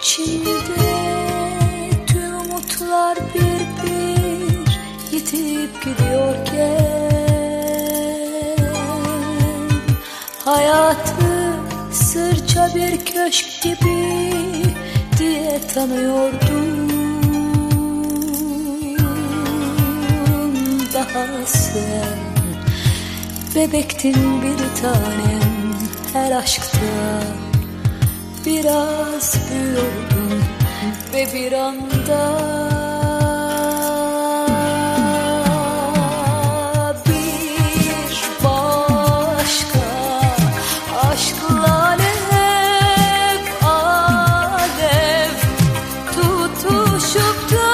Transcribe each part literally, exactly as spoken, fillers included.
İçimde tüm umutlar bir bir yitip gidiyorken, hayatı sırça bir köşk gibi diye tanıyordum. Daha sen bebektin bir tanem, her aşkta biraz büyüyordun ve bir anda bir başka aşkla alev alev tutuşup da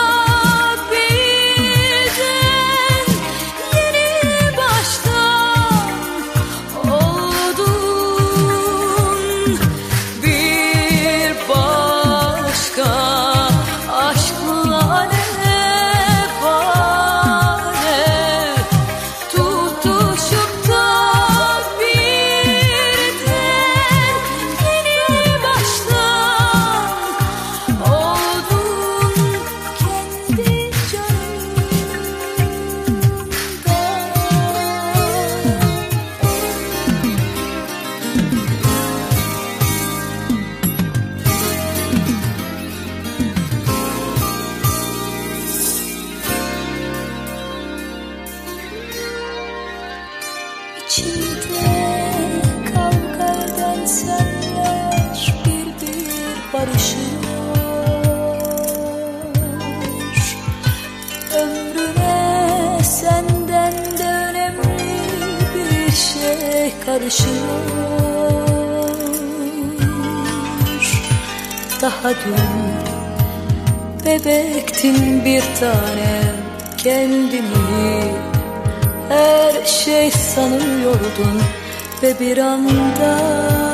birden yeni baştan oldun. Bir başka aşkla alev alev tutuşup da birden yeni baştan oldun kendi canımda. İçimde kavga eden senler bir bir barışıyor. Ömrüne senden de önemli bir şey karışıyor. Daha dün bebektin bir tanem, kendini her şey sanıyordun ve bir anda